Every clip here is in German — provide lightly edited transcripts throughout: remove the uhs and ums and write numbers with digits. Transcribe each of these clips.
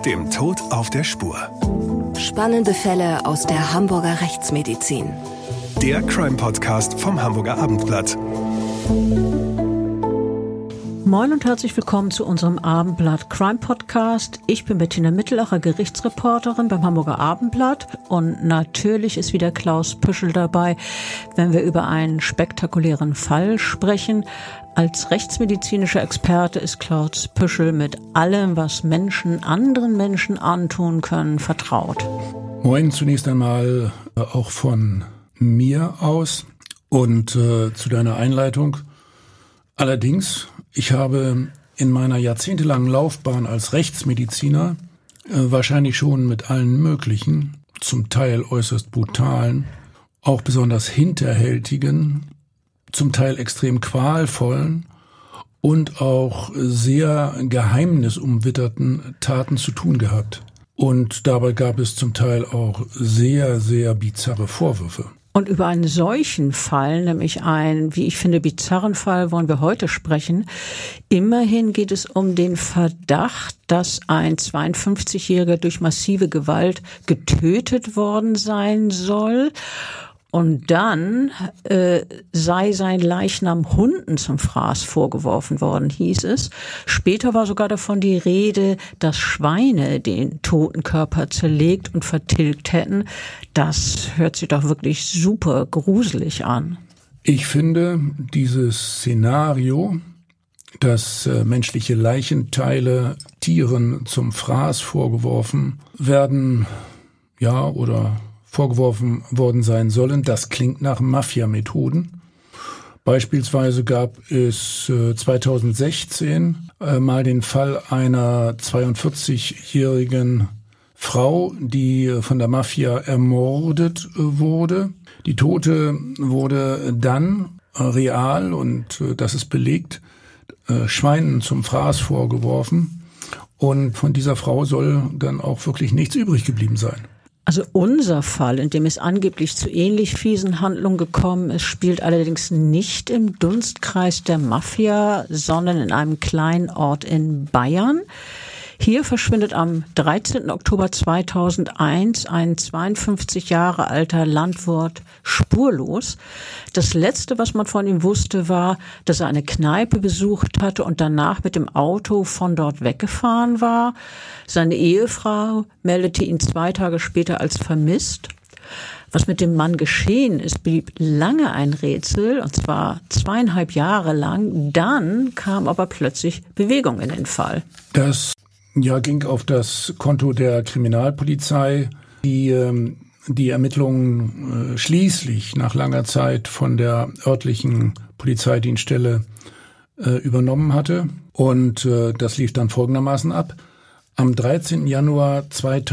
Dem Tod auf der Spur. Spannende Fälle aus der Hamburger Rechtsmedizin. Der Crime-Podcast vom Hamburger Abendblatt. Moin und herzlich willkommen zu unserem Abendblatt Crime Podcast. Ich bin Bettina Mittelacher, Gerichtsreporterin beim Hamburger Abendblatt, und natürlich ist wieder Klaus Püschel dabei, wenn wir über einen spektakulären Fall sprechen. Als rechtsmedizinischer Experte ist Klaus Püschel mit allem, was Menschen anderen Menschen antun können, vertraut. Moin, zunächst einmal auch von mir aus und zu deiner Einleitung. Allerdings, ich habe in meiner jahrzehntelangen Laufbahn als Rechtsmediziner wahrscheinlich schon mit allen möglichen, zum Teil äußerst brutalen, auch besonders hinterhältigen, zum Teil extrem qualvollen und auch sehr geheimnisumwitterten Taten zu tun gehabt. Und dabei gab es zum Teil auch sehr, sehr bizarre Vorwürfe. Und über einen solchen Fall, nämlich einen, wie ich finde, bizarren Fall, wollen wir heute sprechen. Immerhin geht es um den Verdacht, dass ein 52-Jähriger durch massive Gewalt getötet worden sein soll. Und dann sei sein Leichnam Hunden zum Fraß vorgeworfen worden, hieß es. Später war sogar davon die Rede, dass Schweine den toten Körper zerlegt und vertilgt hätten. Das hört sich doch wirklich super gruselig an. Ich finde, dieses Szenario, dass menschliche Leichenteile Tieren zum Fraß vorgeworfen werden, oder vorgeworfen worden sein sollen, das klingt nach Mafia-Methoden. Beispielsweise gab es 2016 mal den Fall einer 42-jährigen Frau, die von der Mafia ermordet wurde. Die Tote wurde dann real, und das ist belegt, Schweinen zum Fraß vorgeworfen. Und von dieser Frau soll dann auch wirklich nichts übrig geblieben sein. Also unser Fall, in dem es angeblich zu ähnlich fiesen Handlungen gekommen ist, spielt allerdings nicht im Dunstkreis der Mafia, sondern in einem kleinen Ort in Bayern. Hier verschwindet am 13. Oktober 2001 ein 52 Jahre alter Landwirt spurlos. Das Letzte, was man von ihm wusste, war, dass er eine Kneipe besucht hatte und danach mit dem Auto von dort weggefahren war. Seine Ehefrau meldete ihn 2 Tage später als vermisst. Was mit dem Mann geschehen ist, blieb lange ein Rätsel, und zwar 2,5 Jahre lang. Dann kam aber plötzlich Bewegung in den Fall. Das ging auf das Konto der Kriminalpolizei, die die Ermittlungen schließlich nach langer Zeit von der örtlichen Polizeidienststelle übernommen hatte. Und das lief dann folgendermaßen ab. Am 13. Januar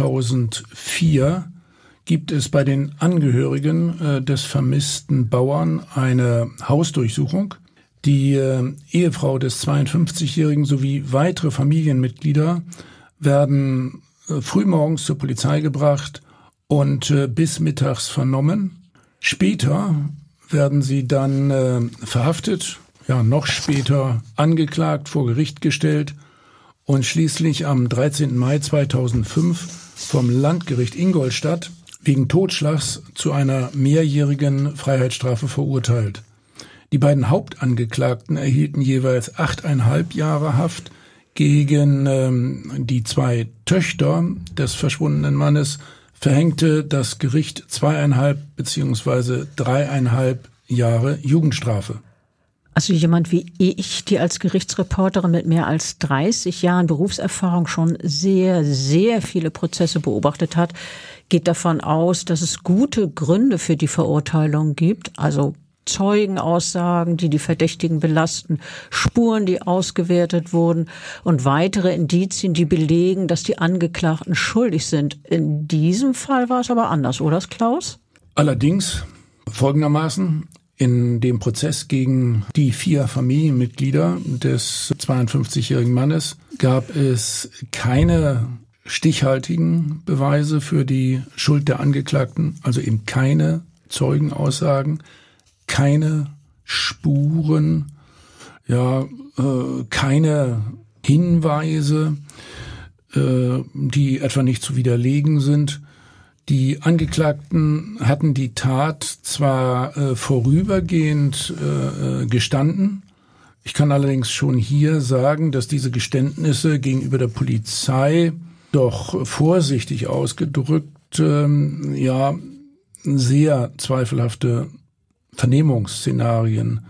2004 gibt es bei den Angehörigen des vermissten Bauern eine Hausdurchsuchung. Die Ehefrau des 52-Jährigen sowie weitere Familienmitglieder werden frühmorgens zur Polizei gebracht und bis mittags vernommen. Später werden sie dann verhaftet, noch später angeklagt, vor Gericht gestellt und schließlich am 13. Mai 2005 vom Landgericht Ingolstadt wegen Totschlags zu einer mehrjährigen Freiheitsstrafe verurteilt. Die beiden Hauptangeklagten erhielten jeweils 8,5 Jahre Haft. Gegen die 2 Töchter des verschwundenen Mannes verhängte das Gericht 2,5 bzw. 3,5 Jahre Jugendstrafe. Also jemand wie ich, die als Gerichtsreporterin mit mehr als 30 Jahren Berufserfahrung schon sehr, sehr viele Prozesse beobachtet hat, geht davon aus, dass es gute Gründe für die Verurteilung gibt, also Zeugenaussagen, die die Verdächtigen belasten, Spuren, die ausgewertet wurden und weitere Indizien, die belegen, dass die Angeklagten schuldig sind. In diesem Fall war es aber anders, oder Klaus? Allerdings folgendermaßen: In dem Prozess gegen die 4 Familienmitglieder des 52-jährigen Mannes gab es keine stichhaltigen Beweise für die Schuld der Angeklagten, also eben keine Zeugenaussagen, keine Spuren, keine Hinweise, die etwa nicht zu widerlegen sind. Die Angeklagten hatten die Tat zwar vorübergehend gestanden. Ich kann allerdings schon hier sagen, dass diese Geständnisse gegenüber der Polizei doch vorsichtig ausgedrückt sehr zweifelhafte Vernehmungsszenarien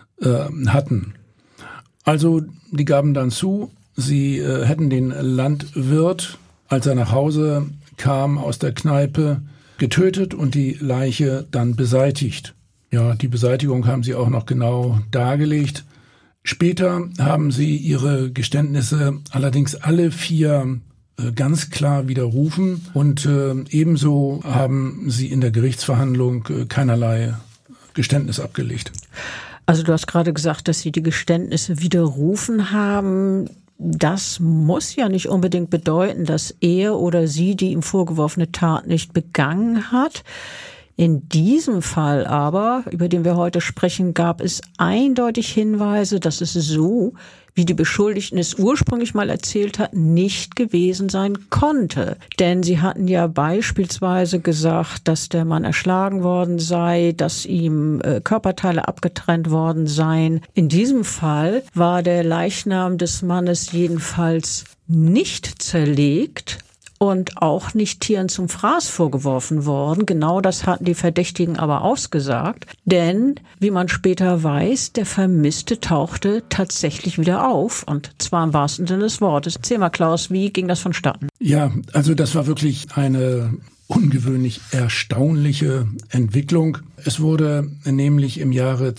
hatten. Also die gaben dann zu, sie hätten den Landwirt, als er nach Hause kam aus der Kneipe, getötet und die Leiche dann beseitigt. Ja, die Beseitigung haben sie auch noch genau dargelegt. Später haben sie ihre Geständnisse allerdings alle 4 ganz klar widerrufen und ebenso haben sie in der Gerichtsverhandlung keinerlei Geständnis abgelegt. Also du hast gerade gesagt, dass sie die Geständnisse widerrufen haben. Das muss ja nicht unbedingt bedeuten, dass er oder sie die ihm vorgeworfene Tat nicht begangen hat. In diesem Fall aber, über den wir heute sprechen, gab es eindeutig Hinweise, dass es so, wie die Beschuldigten es ursprünglich mal erzählt hatten, nicht gewesen sein konnte. Denn sie hatten ja beispielsweise gesagt, dass der Mann erschlagen worden sei, dass ihm Körperteile abgetrennt worden seien. In diesem Fall war der Leichnam des Mannes jedenfalls nicht zerlegt und auch nicht Tieren zum Fraß vorgeworfen worden. Genau das hatten die Verdächtigen aber ausgesagt. Denn, wie man später weiß, der Vermisste tauchte tatsächlich wieder auf. Und zwar im wahrsten Sinne des Wortes. Erzähl mal, Klaus, wie ging das vonstatten? Ja, also das war wirklich eine ungewöhnlich erstaunliche Entwicklung. Es wurde nämlich im Jahre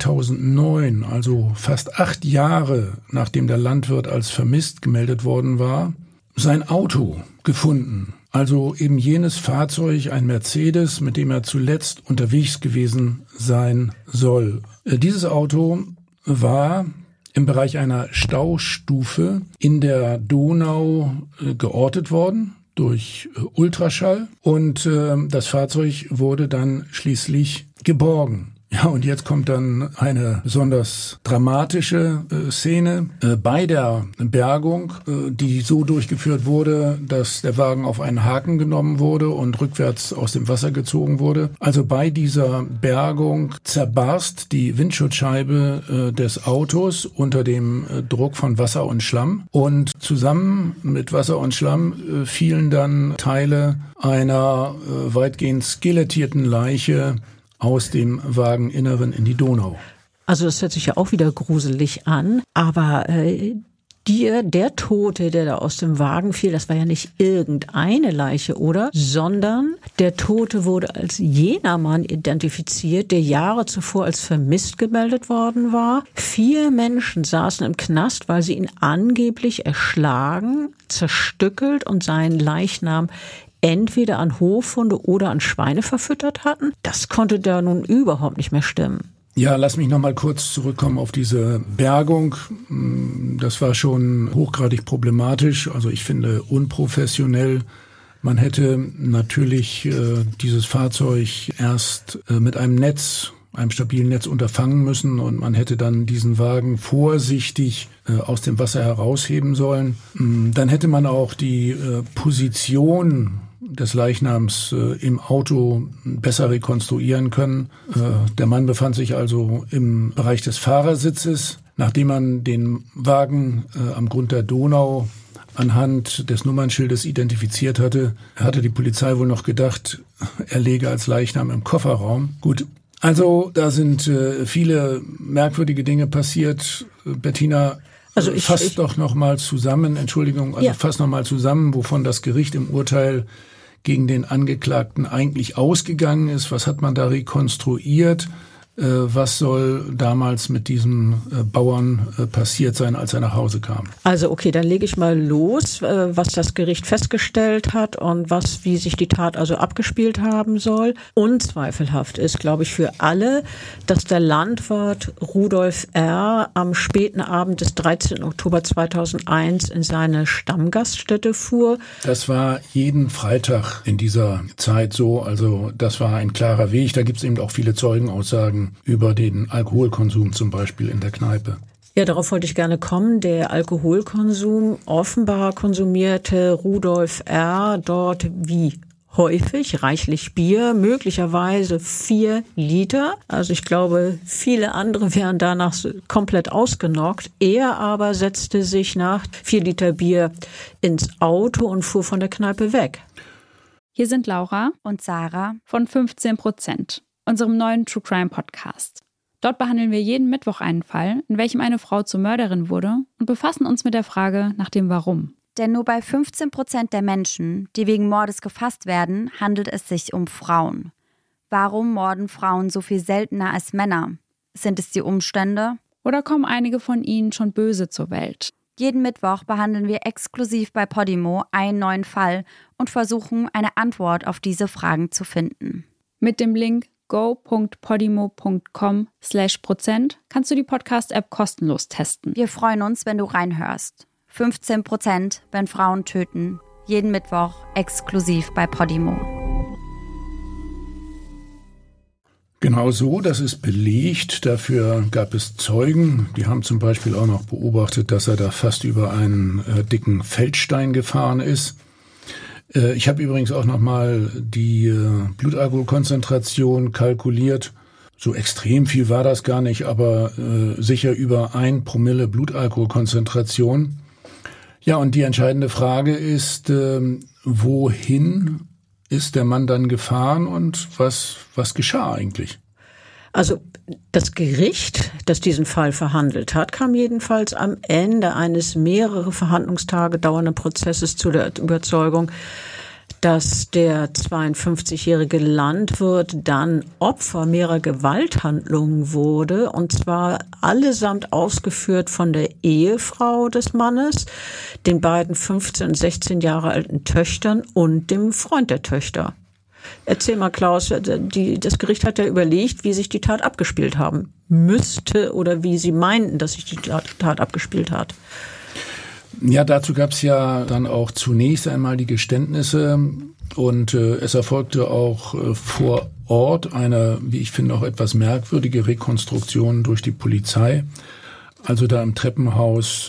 2009, also fast 8 Jahre nachdem der Landwirt als vermisst gemeldet worden war, sein Auto gefunden. Also eben jenes Fahrzeug, ein Mercedes, mit dem er zuletzt unterwegs gewesen sein soll. Dieses Auto war im Bereich einer Staustufe in der Donau geortet worden durch Ultraschall und das Fahrzeug wurde dann schließlich geborgen. Ja, und jetzt kommt dann eine besonders dramatische Szene. Bei der Bergung, die so durchgeführt wurde, dass der Wagen auf einen Haken genommen wurde und rückwärts aus dem Wasser gezogen wurde. Also bei dieser Bergung zerbarst die Windschutzscheibe des Autos unter dem Druck von Wasser und Schlamm. Und zusammen mit Wasser und Schlamm fielen dann Teile einer weitgehend skelettierten Leiche aus dem Wageninneren in die Donau. Also das hört sich ja auch wieder gruselig an, aber der Tote, der da aus dem Wagen fiel, das war ja nicht irgendeine Leiche, oder? Sondern der Tote wurde als jener Mann identifiziert, der Jahre zuvor als vermisst gemeldet worden war. 4 Menschen saßen im Knast, weil sie ihn angeblich erschlagen, zerstückelt und seinen Leichnam entweder an Hofhunde oder an Schweine verfüttert hatten. Das konnte da nun überhaupt nicht mehr stimmen. Ja, lass mich noch mal kurz zurückkommen auf diese Bergung. Das war schon hochgradig problematisch, also ich finde unprofessionell. Man hätte natürlich dieses Fahrzeug erst mit einem stabilen Netz unterfangen müssen und man hätte dann diesen Wagen vorsichtig aus dem Wasser herausheben sollen. Dann hätte man auch die Position des Leichnams im Auto besser rekonstruieren können. Der Mann befand sich also im Bereich des Fahrersitzes. Nachdem man den Wagen am Grund der Donau anhand des Nummernschildes identifiziert hatte, hatte die Polizei wohl noch gedacht, er läge als Leichnam im Kofferraum. Gut, also da sind viele merkwürdige Dinge passiert. Bettina, fass doch noch mal zusammen, fass noch mal zusammen, wovon das Gericht im Urteil gegen den Angeklagten eigentlich ausgegangen ist. Was hat man da rekonstruiert? Was soll damals mit diesem Bauern passiert sein, als er nach Hause kam? Also okay, dann lege ich mal los, was das Gericht festgestellt hat und wie sich die Tat also abgespielt haben soll. Unzweifelhaft ist, glaube ich, für alle, dass der Landwirt Rudolf R. am späten Abend des 13. Oktober 2001 in seine Stammgaststätte fuhr. Das war jeden Freitag in dieser Zeit so, also das war ein klarer Weg. Da gibt es eben auch viele Zeugenaussagen über den Alkoholkonsum zum Beispiel in der Kneipe. Ja, darauf wollte ich gerne kommen. Der Alkoholkonsum. Offenbar konsumierte Rudolf R. dort wie häufig reichlich Bier, möglicherweise 4 Liter. Also ich glaube, viele andere wären danach komplett ausgenockt. Er aber setzte sich nach 4 Liter Bier ins Auto und fuhr von der Kneipe weg. Hier sind Laura und Sarah von 15%, unserem neuen True Crime Podcast. Dort behandeln wir jeden Mittwoch einen Fall, in welchem eine Frau zur Mörderin wurde und befassen uns mit der Frage nach dem Warum. Denn nur bei 15% der Menschen, die wegen Mordes gefasst werden, handelt es sich um Frauen. Warum morden Frauen so viel seltener als Männer? Sind es die Umstände? Oder kommen einige von ihnen schon böse zur Welt? Jeden Mittwoch behandeln wir exklusiv bei Podimo einen neuen Fall und versuchen, eine Antwort auf diese Fragen zu finden. Mit dem Link go.podimo.com/% kannst du die Podcast-App kostenlos testen. Wir freuen uns, wenn du reinhörst. 15%, wenn Frauen töten. Jeden Mittwoch exklusiv bei Podimo. Genau so, das ist belegt. Dafür gab es Zeugen. Die haben zum Beispiel auch noch beobachtet, dass er da fast über einen dicken Feldstein gefahren ist. Ich habe übrigens auch noch mal die Blutalkoholkonzentration kalkuliert. So extrem viel war das gar nicht, aber sicher über 1 Promille Blutalkoholkonzentration. Ja, und die entscheidende Frage ist, wohin ist der Mann dann gefahren und was geschah eigentlich? Also das Gericht, das diesen Fall verhandelt hat, kam jedenfalls am Ende eines mehrere Verhandlungstage dauernden Prozesses zu der Überzeugung, dass der 52-jährige Landwirt dann Opfer mehrerer Gewalthandlungen wurde, und zwar allesamt ausgeführt von der Ehefrau des Mannes, den beiden 15 und 16 Jahre alten Töchtern und dem Freund der Töchter. Erzähl mal, Klaus, das Gericht hat ja überlegt, wie sich die Tat abgespielt haben müsste oder wie sie meinten, dass sich die Tat abgespielt hat. Ja, dazu gab es ja dann auch zunächst einmal die Geständnisse und es erfolgte auch vor Ort eine, wie ich finde, auch etwas merkwürdige Rekonstruktion durch die Polizei. Also da im Treppenhaus,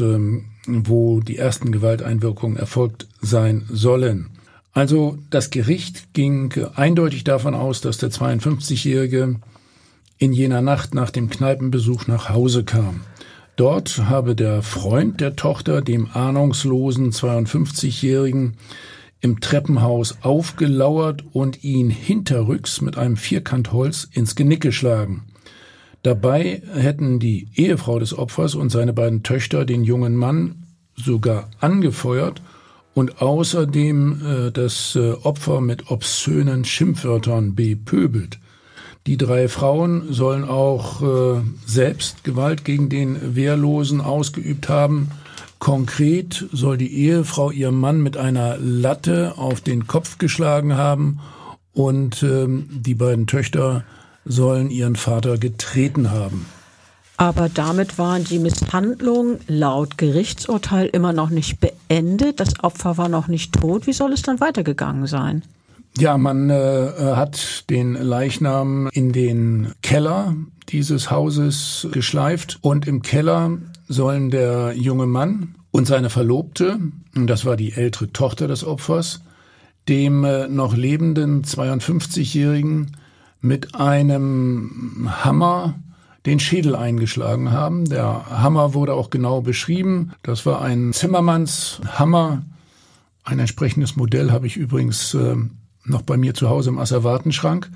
wo die ersten Gewalteinwirkungen erfolgt sein sollen. Also das Gericht ging eindeutig davon aus, dass der 52-Jährige in jener Nacht nach dem Kneipenbesuch nach Hause kam. Dort habe der Freund der Tochter dem ahnungslosen 52-Jährigen im Treppenhaus aufgelauert und ihn hinterrücks mit einem Vierkantholz ins Genick geschlagen. Dabei hätten die Ehefrau des Opfers und seine beiden Töchter den jungen Mann sogar angefeuert und außerdem das Opfer mit obszönen Schimpfwörtern bepöbelt. Die 3 Frauen sollen auch selbst Gewalt gegen den Wehrlosen ausgeübt haben. Konkret soll die Ehefrau ihrem Mann mit einer Latte auf den Kopf geschlagen haben und die beiden Töchter sollen ihren Vater getreten haben. Aber damit war die Misshandlung laut Gerichtsurteil immer noch nicht beendet. Das Opfer war noch nicht tot. Wie soll es dann weitergegangen sein? Ja, man hat den Leichnam in den Keller dieses Hauses geschleift und im Keller sollen der junge Mann und seine Verlobte, das war die ältere Tochter des Opfers, dem noch lebenden 52-Jährigen mit einem Hammer den Schädel eingeschlagen haben. Der Hammer wurde auch genau beschrieben. Das war ein Zimmermannshammer. Ein entsprechendes Modell habe ich übrigens noch bei mir zu Hause im Asservatenschrank.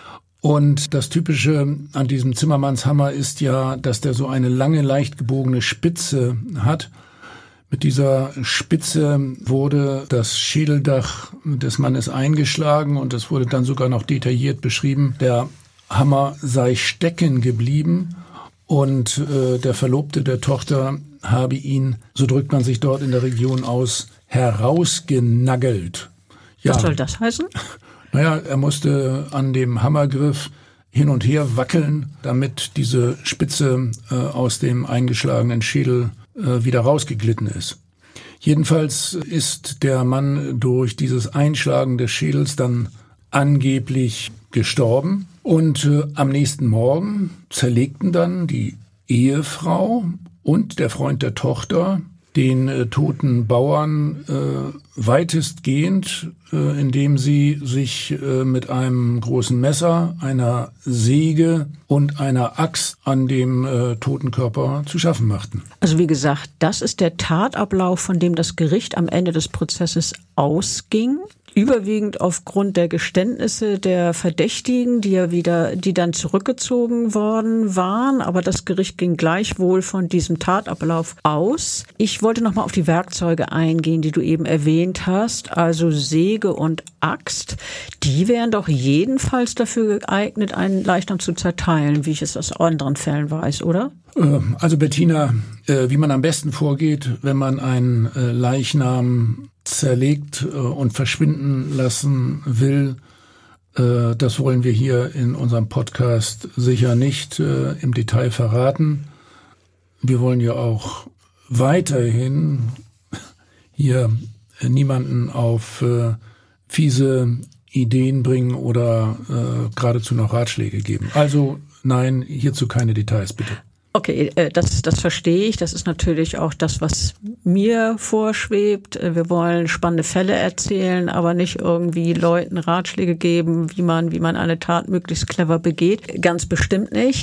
Und das Typische an diesem Zimmermannshammer ist ja, dass der so eine lange, leicht gebogene Spitze hat. Mit dieser Spitze wurde das Schädeldach des Mannes eingeschlagen und es wurde dann sogar noch detailliert beschrieben, der Hammer sei stecken geblieben und der Verlobte der Tochter habe ihn, so drückt man sich dort in der Region aus, herausgenagelt. Ja. Was soll das heißen? Naja, er musste an dem Hammergriff hin und her wackeln, damit diese Spitze aus dem eingeschlagenen Schädel wieder rausgeglitten ist. Jedenfalls ist der Mann durch dieses Einschlagen des Schädels dann angeblich gestorben. Und am nächsten Morgen zerlegten dann die Ehefrau und der Freund der Tochter den toten Bauern weitestgehend, indem sie sich mit einem großen Messer, einer Säge und einer Axt an dem toten Körper zu schaffen machten. Also wie gesagt, das ist der Tatablauf, von dem das Gericht am Ende des Prozesses ausging. Überwiegend aufgrund der Geständnisse der Verdächtigen, die dann zurückgezogen worden waren. Aber das Gericht ging gleichwohl von diesem Tatablauf aus. Ich wollte noch mal auf die Werkzeuge eingehen, die du eben erwähnt hast. Also Säge und Axt. Die wären doch jedenfalls dafür geeignet, einen Leichnam zu zerteilen, wie ich es aus anderen Fällen weiß, oder? Also Bettina, wie man am besten vorgeht, wenn man einen Leichnam zerlegt und verschwinden lassen will, das wollen wir hier in unserem Podcast sicher nicht im Detail verraten. Wir wollen ja auch weiterhin hier niemanden auf fiese Ideen bringen oder geradezu noch Ratschläge geben. Also nein, hierzu keine Details, bitte. Okay, das verstehe ich. Das ist natürlich auch das, was mir vorschwebt. Wir wollen spannende Fälle erzählen, aber nicht irgendwie Leuten Ratschläge geben, wie man eine Tat möglichst clever begeht. Ganz bestimmt nicht.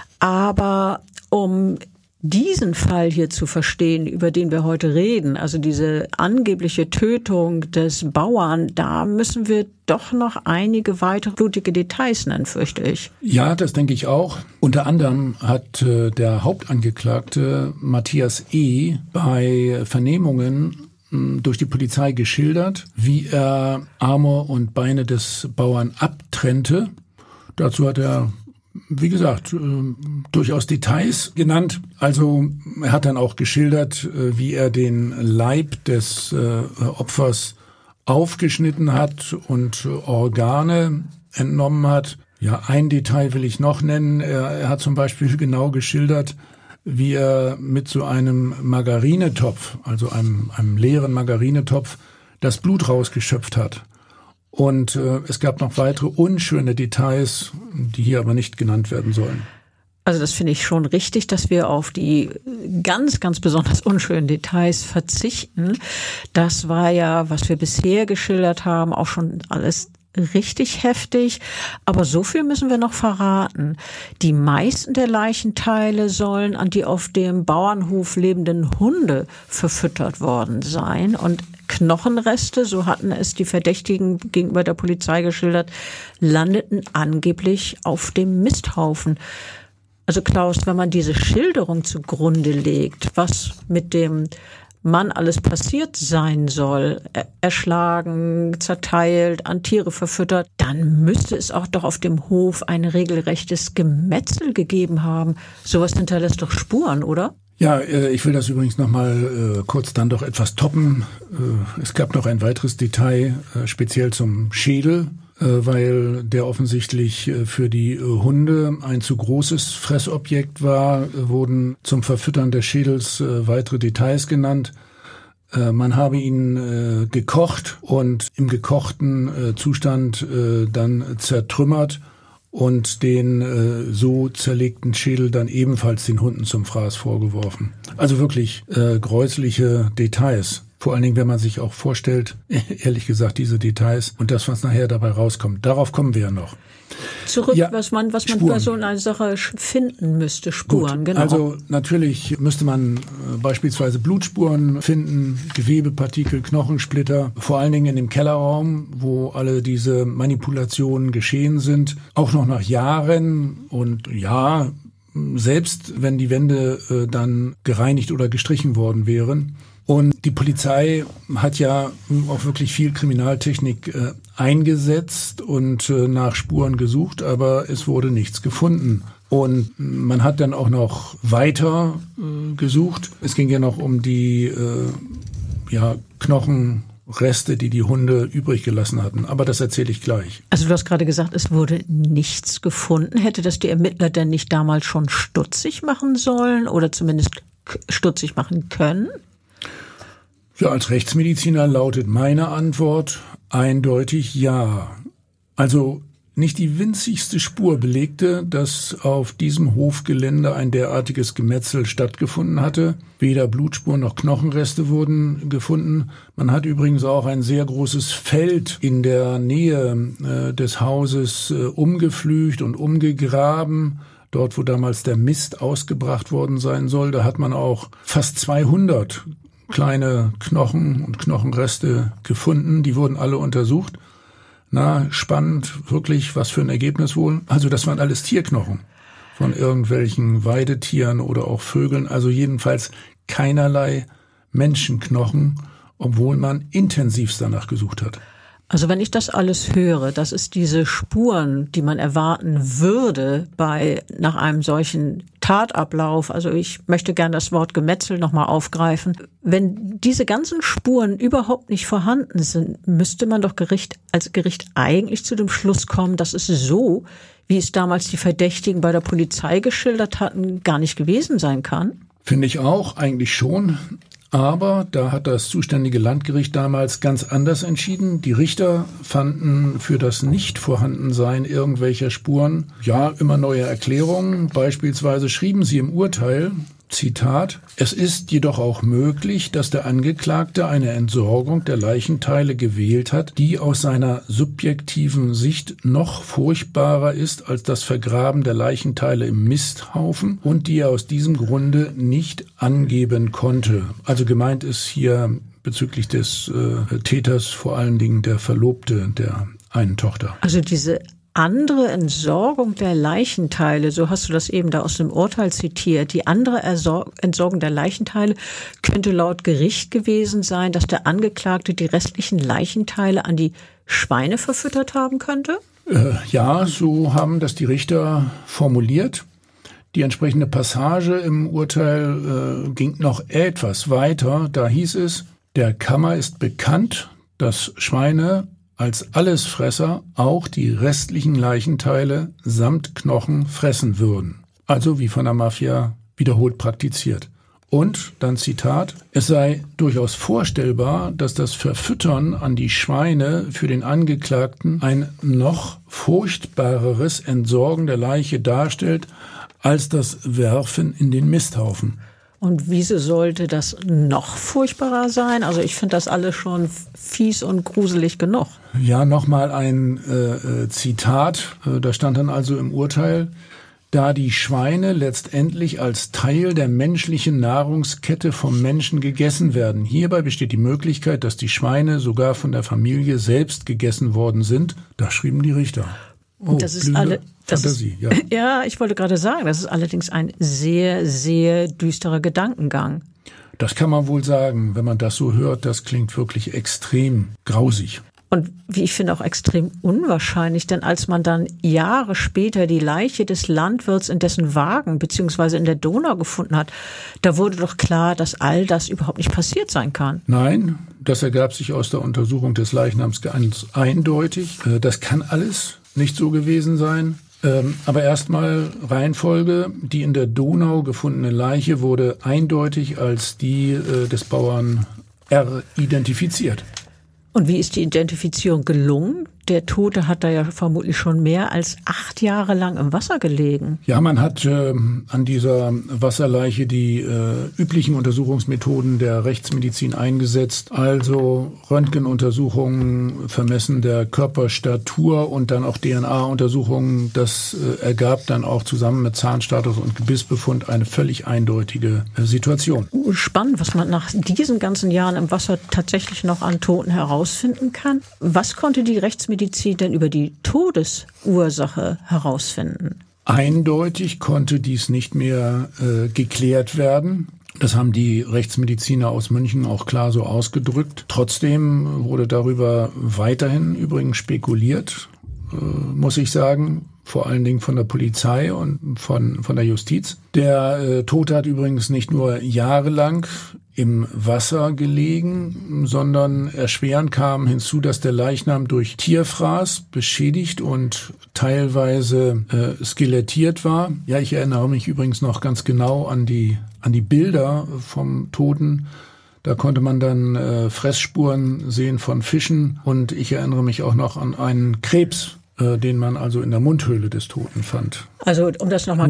Aber um diesen Fall hier zu verstehen, über den wir heute reden, also diese angebliche Tötung des Bauern, da müssen wir doch noch einige weitere blutige Details nennen, fürchte ich. Ja, das denke ich auch. Unter anderem hat der Hauptangeklagte Matthias E. bei Vernehmungen durch die Polizei geschildert, wie er Arme und Beine des Bauern abtrennte. Dazu hat er, wie gesagt, durchaus Details genannt. Also er hat dann auch geschildert, wie er den Leib des Opfers aufgeschnitten hat und Organe entnommen hat. Ja, ein Detail will ich noch nennen. Er hat zum Beispiel genau geschildert, wie er mit so einem Margarinetopf, also einem leeren Margarinetopf, das Blut rausgeschöpft hat. Und es gab noch weitere unschöne Details, die hier aber nicht genannt werden sollen. Also das finde ich schon richtig, dass wir auf die ganz, ganz besonders unschönen Details verzichten. Das war ja, was wir bisher geschildert haben, auch schon alles richtig heftig. Aber so viel müssen wir noch verraten. Die meisten der Leichenteile sollen an die auf dem Bauernhof lebenden Hunde verfüttert worden sein. Und Knochenreste, so hatten es die Verdächtigen gegenüber der Polizei geschildert, landeten angeblich auf dem Misthaufen. Also Klaus, wenn man diese Schilderung zugrunde legt, was mit dem Mann alles passiert sein soll, erschlagen, zerteilt, an Tiere verfüttert, dann müsste es auch doch auf dem Hof ein regelrechtes Gemetzel gegeben haben. Sowas hinterlässt doch Spuren, oder? Ja, ich will das übrigens nochmal kurz dann doch etwas toppen. Es gab noch ein weiteres Detail, speziell zum Schädel, weil der offensichtlich für die Hunde ein zu großes Fressobjekt war, wurden zum Verfüttern des Schädels weitere Details genannt. Man habe ihn gekocht und im gekochten Zustand dann zertrümmert und den so zerlegten Schädel dann ebenfalls den Hunden zum Fraß vorgeworfen. Also wirklich gräusliche Details. Vor allen Dingen, wenn man sich auch vorstellt, ehrlich gesagt, diese Details und das, was nachher dabei rauskommt. Darauf kommen wir ja noch. Zurück, ja, was man bei so einer Sache finden müsste, Spuren, Gut, genau. Also natürlich müsste man beispielsweise Blutspuren finden, Gewebepartikel, Knochensplitter, vor allen Dingen in dem Kellerraum, wo alle diese Manipulationen geschehen sind. Auch noch nach Jahren und ja, selbst wenn die Wände dann gereinigt oder gestrichen worden wären. Und die Polizei hat ja auch wirklich viel Kriminaltechnik eingesetzt und nach Spuren gesucht, aber es wurde nichts gefunden. Und man hat dann auch noch weiter gesucht. Es ging ja noch um die Knochenreste, die die Hunde übrig gelassen hatten. Aber das erzähle ich gleich. Also du hast gerade gesagt, es wurde nichts gefunden. Hätte das die Ermittler denn nicht damals schon stutzig machen sollen oder zumindest stutzig machen können? Ja, als Rechtsmediziner lautet meine Antwort eindeutig ja. Also nicht die winzigste Spur belegte, dass auf diesem Hofgelände ein derartiges Gemetzel stattgefunden hatte. Weder Blutspuren noch Knochenreste wurden gefunden. Man hat übrigens auch ein sehr großes Feld in der Nähe des Hauses umgepflügt und umgegraben. Dort, wo damals der Mist ausgebracht worden sein soll, da hat man auch fast 200 kleine Knochen und Knochenreste gefunden. Die wurden alle untersucht. Na, spannend, wirklich, was für ein Ergebnis wohl. Also das waren alles Tierknochen von irgendwelchen Weidetieren oder auch Vögeln. Also jedenfalls keinerlei Menschenknochen, obwohl man intensivst danach gesucht hat. Also wenn ich das alles höre, das ist diese Spuren, die man erwarten würde nach einem solchen Tatablauf. Also ich möchte gerne das Wort Gemetzel nochmal aufgreifen. Wenn diese ganzen Spuren überhaupt nicht vorhanden sind, müsste man doch als Gericht eigentlich zu dem Schluss kommen, dass es so, wie es damals die Verdächtigen bei der Polizei geschildert hatten, gar nicht gewesen sein kann. Finde ich auch, eigentlich schon. Aber da hat das zuständige Landgericht damals ganz anders entschieden. Die Richter fanden für das Nichtvorhandensein irgendwelcher Spuren ja immer neue Erklärungen. Beispielsweise schrieben sie im Urteil, Zitat, es ist jedoch auch möglich, dass der Angeklagte eine Entsorgung der Leichenteile gewählt hat, die aus seiner subjektiven Sicht noch furchtbarer ist als das Vergraben der Leichenteile im Misthaufen und die er aus diesem Grunde nicht angeben konnte. Also gemeint ist hier bezüglich des Täters vor allen Dingen der Verlobte der einen Tochter. Also diese andere Entsorgung der Leichenteile, so hast du das eben da aus dem Urteil zitiert, die andere Entsorgung der Leichenteile könnte laut Gericht gewesen sein, dass der Angeklagte die restlichen Leichenteile an die Schweine verfüttert haben könnte? Ja, so haben das die Richter formuliert. Die entsprechende Passage im Urteil ging noch etwas weiter. Da hieß es, der Kammer ist bekannt, dass Schweine als Allesfresser auch die restlichen Leichenteile samt Knochen fressen würden. Also wie von der Mafia wiederholt praktiziert. Und dann Zitat, es sei durchaus vorstellbar, dass das Verfüttern an die Schweine für den Angeklagten ein noch furchtbareres Entsorgen der Leiche darstellt, als das Werfen in den Misthaufen. Und wieso sollte das noch furchtbarer sein? Also ich finde das alles schon fies und gruselig genug. Ja, nochmal ein Zitat, da stand dann also im Urteil, da die Schweine letztendlich als Teil der menschlichen Nahrungskette vom Menschen gegessen werden. Hierbei besteht die Möglichkeit, dass die Schweine sogar von der Familie selbst gegessen worden sind. Da schrieben die Richter. Oh, das ist Fantasie, ja. Ja, ich wollte gerade sagen, das ist allerdings ein sehr, sehr düsterer Gedankengang. Das kann man wohl sagen, wenn man das so hört, das klingt wirklich extrem grausig. Und wie ich finde auch extrem unwahrscheinlich, denn als man dann Jahre später die Leiche des Landwirts in dessen Wagen bzw. in der Donau gefunden hat, da wurde doch klar, dass all das überhaupt nicht passiert sein kann. Nein, das ergab sich aus der Untersuchung des Leichnams ganz eindeutig. Das kann alles nicht so gewesen sein. Aber erstmal Reihenfolge. Die in der Donau gefundene Leiche wurde eindeutig als die des Bauern R identifiziert. Und wie ist die Identifizierung gelungen? Der Tote hat da ja vermutlich schon mehr als 8 Jahre lang im Wasser gelegen. Ja, man hat an dieser Wasserleiche die üblichen Untersuchungsmethoden der Rechtsmedizin eingesetzt. Also Röntgenuntersuchungen, Vermessen der Körperstatur und dann auch DNA-Untersuchungen. Das ergab dann auch zusammen mit Zahnstatus und Gebissbefund eine völlig eindeutige Situation. Spannend, was man nach diesen ganzen Jahren im Wasser tatsächlich noch an Toten herausfinden kann. Was konnte die Rechtsmedizin denn über die Todesursache herausfinden? Eindeutig konnte dies nicht mehr geklärt werden. Das haben die Rechtsmediziner aus München auch klar so ausgedrückt. Trotzdem wurde darüber weiterhin übrigens spekuliert, muss ich sagen, vor allen Dingen von der Polizei und von der Justiz. Der Tote hat übrigens nicht nur jahrelang im Wasser gelegen, sondern erschwerend kam hinzu, dass der Leichnam durch Tierfraß beschädigt und teilweise skelettiert war. Ja, ich erinnere mich übrigens noch ganz genau an die Bilder vom Toten. Da konnte man dann Fressspuren sehen von Fischen und ich erinnere mich auch noch an einen Krebs den man also in der Mundhöhle des Toten fand. Also um das nochmal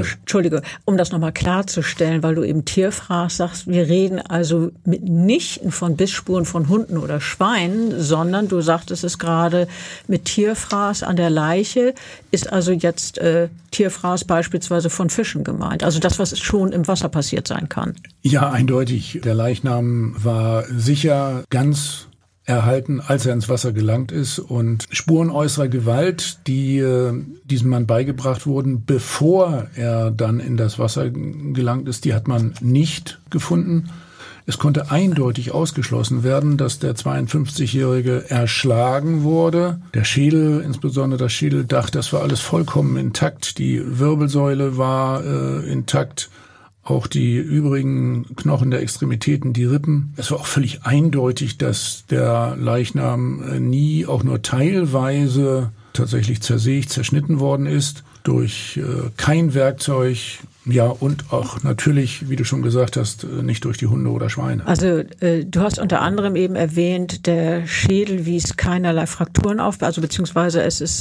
klarzustellen, weil du eben Tierfraß sagst, wir reden also mitnichten von Bissspuren von Hunden oder Schweinen, sondern du sagtest es gerade mit Tierfraß an der Leiche, ist also jetzt Tierfraß beispielsweise von Fischen gemeint. Also das, was schon im Wasser passiert sein kann. Ja, eindeutig. Der Leichnam war sicher ganz erhalten, als er ins Wasser gelangt ist, und Spuren äußerer Gewalt, die diesem Mann beigebracht wurden, bevor er dann in das Wasser gelangt ist, die hat man nicht gefunden. Es konnte eindeutig ausgeschlossen werden, dass der 52-Jährige erschlagen wurde. Der Schädel, insbesondere das Schädeldach, das war alles vollkommen intakt. Die Wirbelsäule war intakt. Auch die übrigen Knochen der Extremitäten, die Rippen. Es war auch völlig eindeutig, dass der Leichnam nie auch nur teilweise tatsächlich zersägt, zerschnitten worden ist. Durch kein Werkzeug. Ja, und auch natürlich, wie du schon gesagt hast, nicht durch die Hunde oder Schweine. Also du hast unter anderem eben erwähnt, der Schädel wies keinerlei Frakturen auf, also beziehungsweise es ist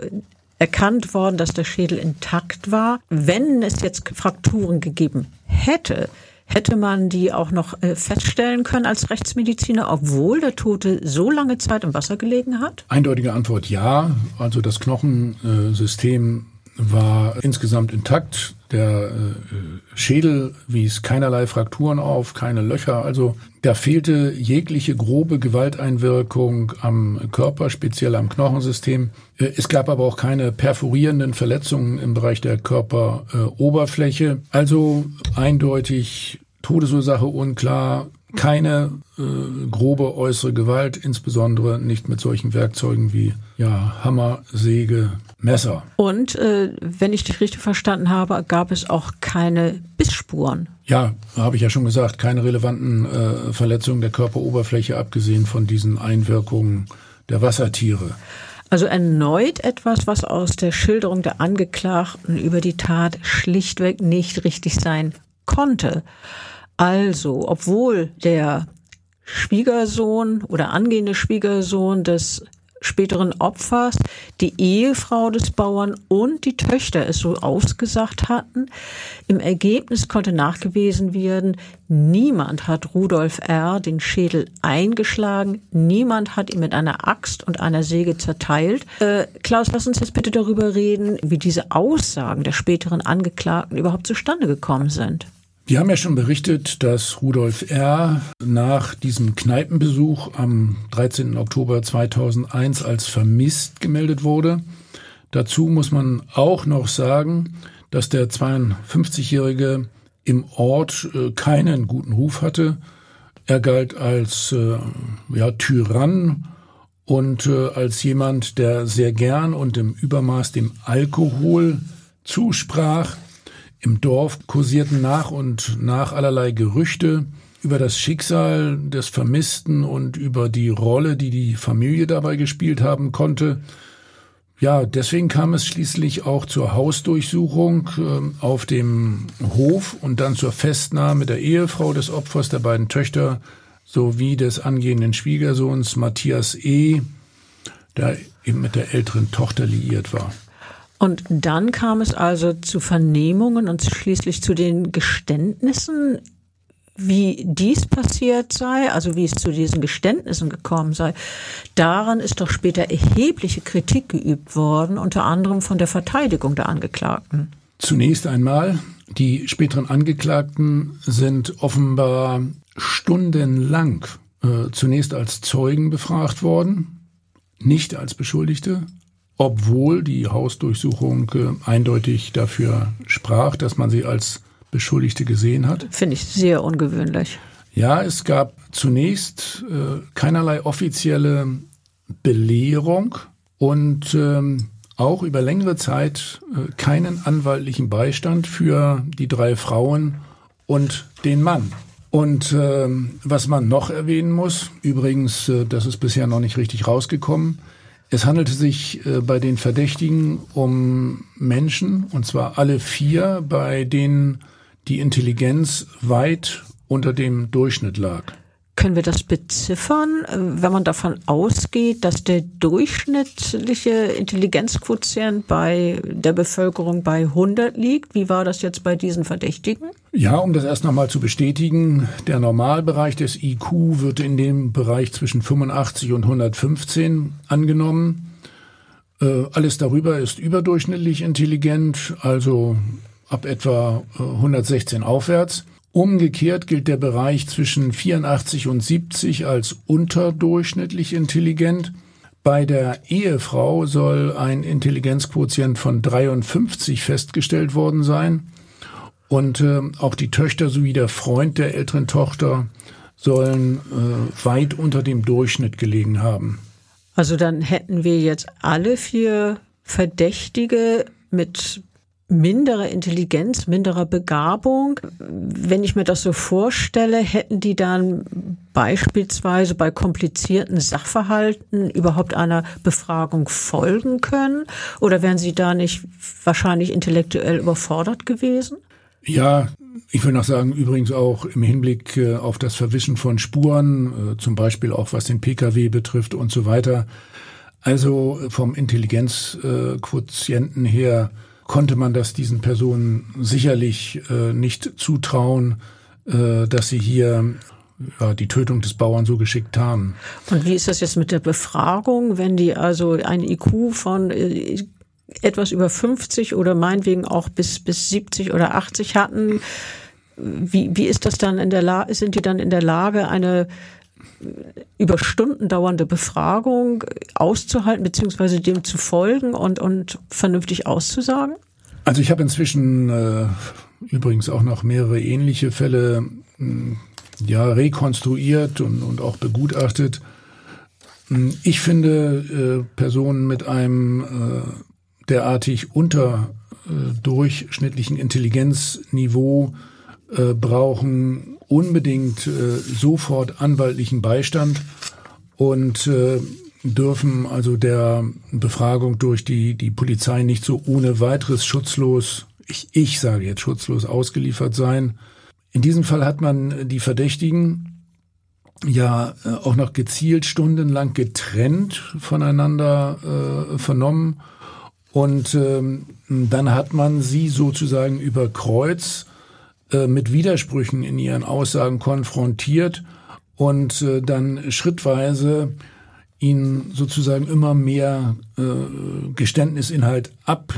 erkannt worden, dass der Schädel intakt war. Wenn es jetzt Frakturen gegeben hätte man die auch noch feststellen können als Rechtsmediziner, obwohl der Tote so lange Zeit im Wasser gelegen hat? Eindeutige Antwort ja. Also das Knochensystem war insgesamt intakt. Der Schädel wies keinerlei Frakturen auf, keine Löcher. Also da fehlte jegliche grobe Gewalteinwirkung am Körper, speziell am Knochensystem. Es gab aber auch keine perforierenden Verletzungen im Bereich der Körperoberfläche. Also eindeutig Todesursache unklar. Keine grobe äußere Gewalt, insbesondere nicht mit solchen Werkzeugen wie Hammer, Säge, Messer. Und wenn ich dich richtig verstanden habe, gab es auch keine Bissspuren. Ja, habe ich ja schon gesagt, keine relevanten Verletzungen der Körperoberfläche, abgesehen von diesen Einwirkungen der Wassertiere. Also erneut etwas, was aus der Schilderung der Angeklagten über die Tat schlichtweg nicht richtig sein konnte. Also, obwohl der Schwiegersohn oder angehende Schwiegersohn des späteren Opfers, die Ehefrau des Bauern und die Töchter es so ausgesagt hatten, im Ergebnis konnte nachgewiesen werden, niemand hat Rudolf R. den Schädel eingeschlagen, niemand hat ihn mit einer Axt und einer Säge zerteilt. Klaus, lass uns jetzt bitte darüber reden, wie diese Aussagen der späteren Angeklagten überhaupt zustande gekommen sind. Wir haben ja schon berichtet, dass Rudolf R. nach diesem Kneipenbesuch am 13. Oktober 2001 als vermisst gemeldet wurde. Dazu muss man auch noch sagen, dass der 52-Jährige im Ort keinen guten Ruf hatte. Er galt als Tyrann und als jemand, der sehr gern und im Übermaß dem Alkohol zusprach. Im Dorf kursierten nach und nach allerlei Gerüchte über das Schicksal des Vermissten und über die Rolle, die die Familie dabei gespielt haben konnte. Ja, deswegen kam es schließlich auch zur Hausdurchsuchung auf dem Hof und dann zur Festnahme der Ehefrau des Opfers, der beiden Töchter sowie des angehenden Schwiegersohns Matthias E., der eben mit der älteren Tochter liiert war. Und dann kam es also zu Vernehmungen und schließlich zu den Geständnissen, wie dies passiert sei, also wie es zu diesen Geständnissen gekommen sei. Daran ist doch später erhebliche Kritik geübt worden, unter anderem von der Verteidigung der Angeklagten. Zunächst einmal, die späteren Angeklagten sind offenbar stundenlang zunächst als Zeugen befragt worden, nicht als Beschuldigte, obwohl die Hausdurchsuchung eindeutig dafür sprach, dass man sie als Beschuldigte gesehen hat. Finde ich sehr ungewöhnlich. Ja, es gab zunächst keinerlei offizielle Belehrung und auch über längere Zeit keinen anwaltlichen Beistand für die 3 Frauen und den Mann. Und was man noch erwähnen muss, übrigens, das ist bisher noch nicht richtig rausgekommen, es handelte sich bei den Verdächtigen um Menschen, und zwar alle 4, bei denen die Intelligenz weit unter dem Durchschnitt lag. Können wir das beziffern, wenn man davon ausgeht, dass der durchschnittliche Intelligenzquotient bei der Bevölkerung bei 100 liegt? Wie war das jetzt bei diesen Verdächtigen? Ja, um das erst nochmal zu bestätigen, der Normalbereich des IQ wird in dem Bereich zwischen 85 und 115 angenommen. Alles darüber ist überdurchschnittlich intelligent, also ab etwa 116 aufwärts. Umgekehrt gilt der Bereich zwischen 84 und 70 als unterdurchschnittlich intelligent. Bei der Ehefrau soll ein Intelligenzquotient von 53 festgestellt worden sein. Und auch die Töchter sowie der Freund der älteren Tochter sollen weit unter dem Durchschnitt gelegen haben. Also dann hätten wir jetzt alle 4 Verdächtige mit minderer Intelligenz, minderer Begabung. Wenn ich mir das so vorstelle, hätten die dann beispielsweise bei komplizierten Sachverhalten überhaupt einer Befragung folgen können? Oder wären sie da nicht wahrscheinlich intellektuell überfordert gewesen? Ja, ich will noch sagen, übrigens auch im Hinblick auf das Verwischen von Spuren, zum Beispiel auch was den Pkw betrifft und so weiter. Also vom Intelligenzquotienten her konnte man das diesen Personen sicherlich nicht zutrauen, dass sie hier die Tötung des Bauern so geschickt haben. Und wie ist das jetzt mit der Befragung, wenn die also ein IQ von etwas über 50 oder meinetwegen auch bis 70 oder 80 hatten? Wie ist das dann sind die dann in der Lage, eine über Stunden dauernde Befragung auszuhalten, beziehungsweise dem zu folgen und vernünftig auszusagen? Also ich habe inzwischen übrigens auch noch mehrere ähnliche Fälle rekonstruiert und auch begutachtet. Ich finde, Personen mit einem derartig unterdurchschnittlichen Intelligenzniveau brauchen unbedingt sofort anwaltlichen Beistand und dürfen also der Befragung durch die Polizei nicht so ohne weiteres schutzlos, ich sage jetzt schutzlos, ausgeliefert sein. In diesem Fall hat man die Verdächtigen ja auch noch gezielt stundenlang getrennt voneinander vernommen und dann hat man sie sozusagen über Kreuz mit Widersprüchen in ihren Aussagen konfrontiert und dann schrittweise ihnen sozusagen immer mehr Geständnisinhalt